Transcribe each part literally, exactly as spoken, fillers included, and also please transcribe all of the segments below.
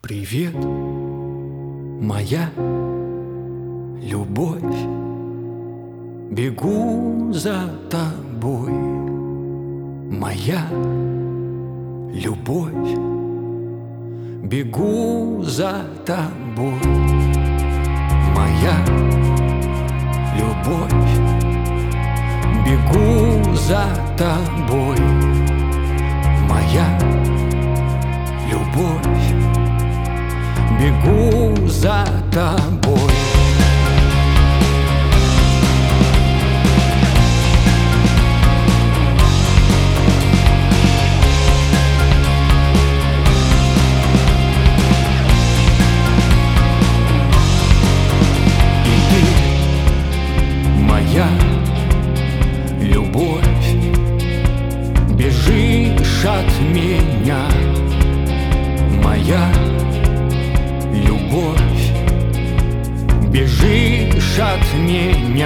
Привет, моя любовь, бегу за тобой, моя любовь, бегу за тобой, моя любовь, бегу за тобой, моя любовь, бегу за тобой. И ты, моя любовь, бежишь от меня, моя любовь, бежишь от меня,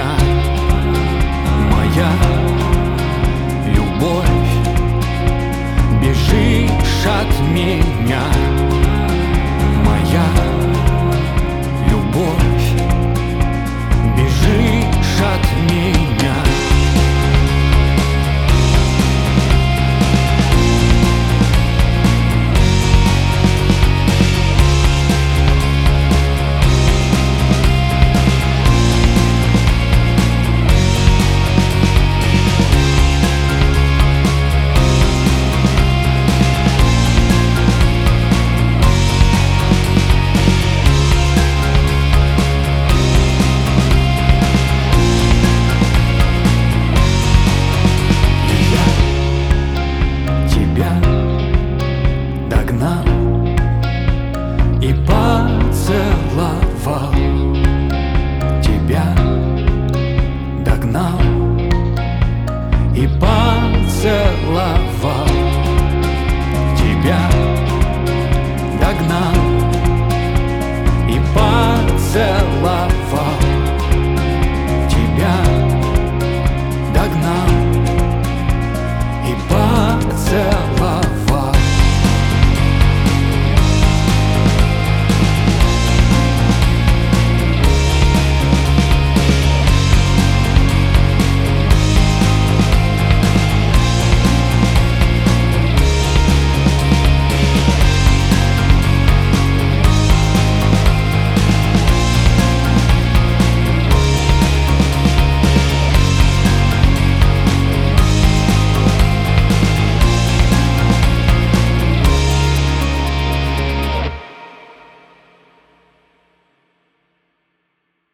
моя любовь, бежишь от меня, моя любовь, бежишь от меня. И поцеловал тебя, догнал и поцеловал тебя, догнал